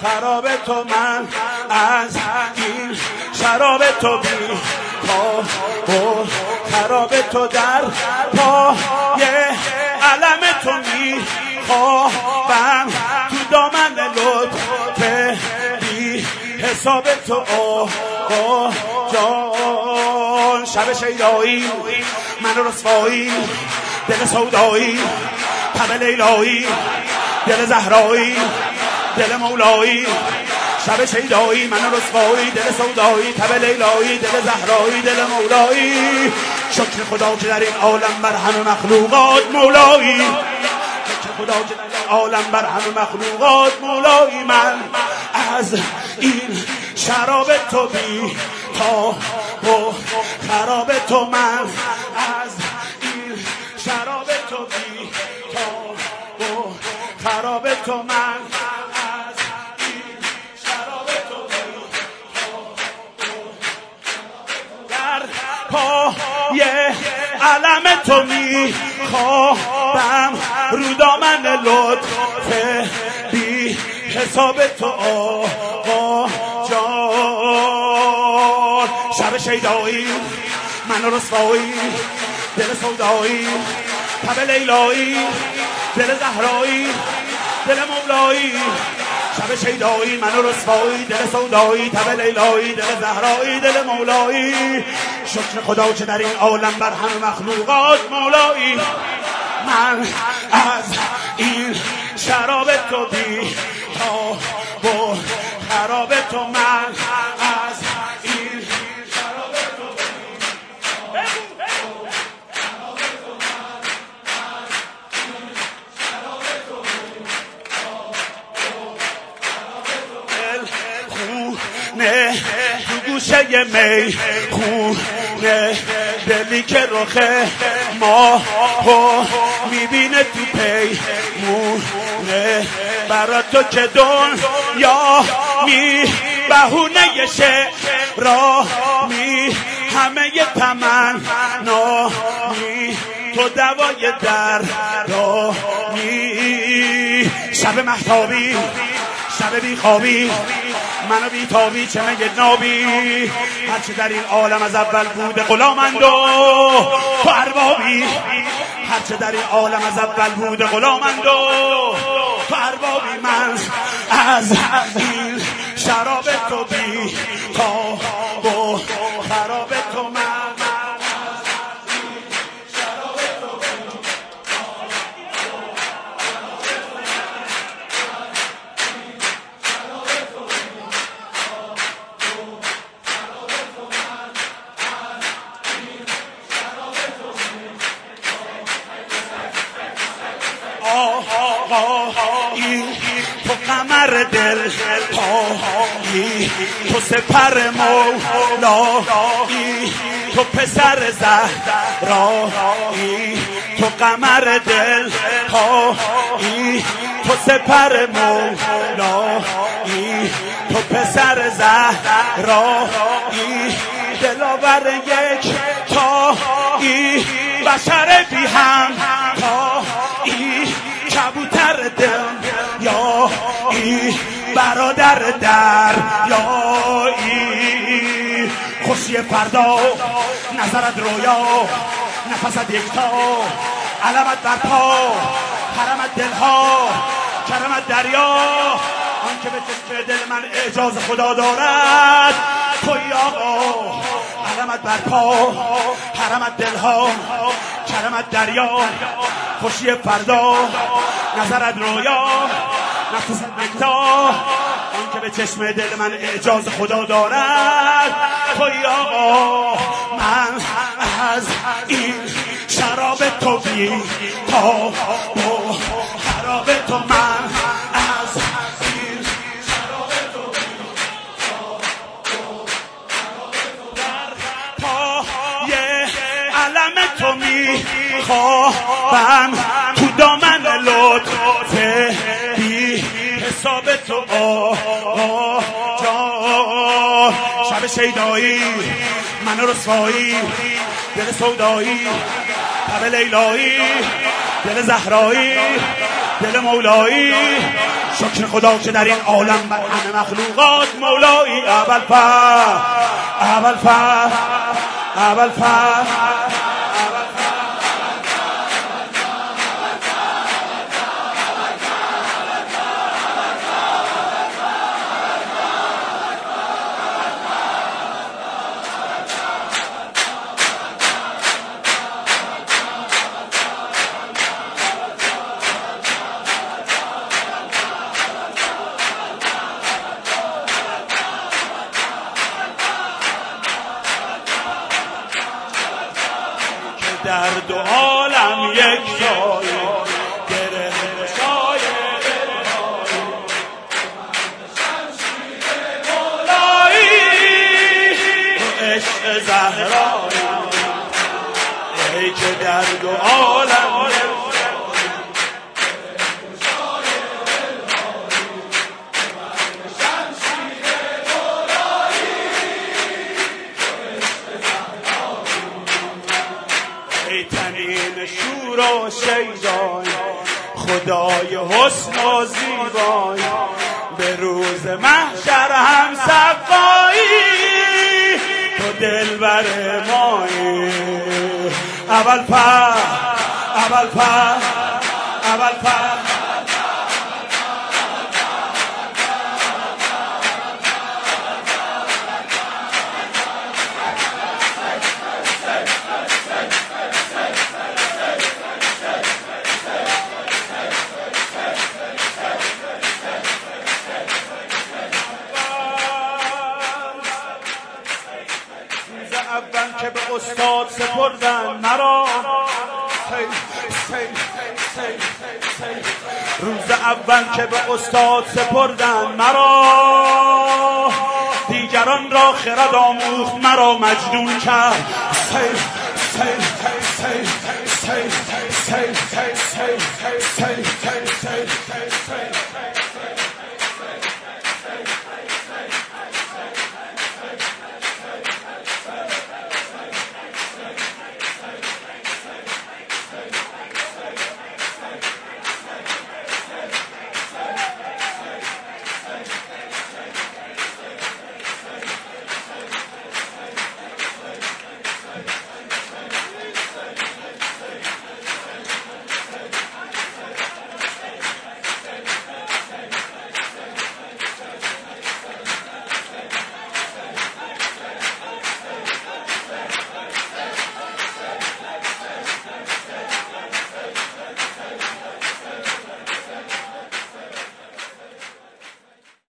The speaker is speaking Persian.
خراب تو من از این شراب تو بی پا و خراب تو در پای علم تو می خوابم تو دامن لطف بی حساب تو جان شب شیدایی من رسوایی دل سودایی تب لیلایی دل زهرایی دل مولایی شب شیدایی من رسوایی دل سودایی تب لیلایی دل زهرایی دل مولایی شکر خدا که در این عالم بر همه مخلوقات مولایی شکر خدا که در این عالم بر همه مخلوقات مولایی من از این شراب تو بی تا و خراب تو من از این شراب تو بی تا و خراب تو من از این شراب تو بی تا و در پای علم تو می خوابم رو دامن لطف بی حساب تو آقا جان شب شیدایی من رسوایی دل سودایی تب لیلایی دل زهرایی دل مولایی شب شیدایی من رسوایی دل سودایی تب لیلایی دل زهرایی دل مولایی شکر خدا که در این عالم بر همه مخلوقات مولایی من از این شراب تو بی تا و خراب تو من از این شراب تو بی تا و خراب تو من از این شراب تو بی تا و خراب تو خونه تو گوشه می خونه دلی که رخه ماهو میبینه تو پیمونه برا تو که دنیا می بهونه شعرا می همه تمنا می تو دوای دردا می شب مهتابی شب بی خوابی منو بی تابی چه مگه نابی هرچه در این عالم از اول بوده غلامند و تو اربابی هرچه در این عالم از اول بوده غلامند و تو اربابی من از این شراب تو بی تا و خراب تو من تو قمر دل پایی تو سپر مولایی تو پسر زهرایی تو قمر دل پایی تو سپر مولایی تو پسر زهرایی دلاور یک تایی بشر بی هم تایی کبوتر دل یا ای برادر در یا ای خوشی فردا نظرت رویا نفست یکتا علمت برپا حرمت دلها کرمت دریا آن که به چشم دل من اعجاز خدا دارد توی آقا علمت برپا حرمت دلها کرمت دریا خوشی فردا نظرت رویا نفست یکتا آن که به چشم دل من اعجاز خدا دارد توی آقا من از این شراب تو بی تا و خراب تو من از این شراب تو بی تا و خراب تو در پای علم تو می خوابم تو دامن لطف بی حساب تو جان شب شیدایی من رسوایی دل سودایی تب لیلایی دل زهرایی دل مولایی، شکر خدا که در این عالم بر همه مخلوقات مولایی. ابوالفضل ابوالفضل ابوالفضل در دو عالم یک جای گره شاید شمشیر مولایی و عشق زهرایی، ای که در دو عالم تنین شور و شیدای، خدای حسن و زیبای، به روز محشر هم صفایی، تو دلبر مایی. ابوالفضل ابوالفضل ابوالفضل اول که به استاد سپردن مرا، روز اول که به استاد سپردن مرا، دیگران را خرد آموخت مرا مجنون کرد.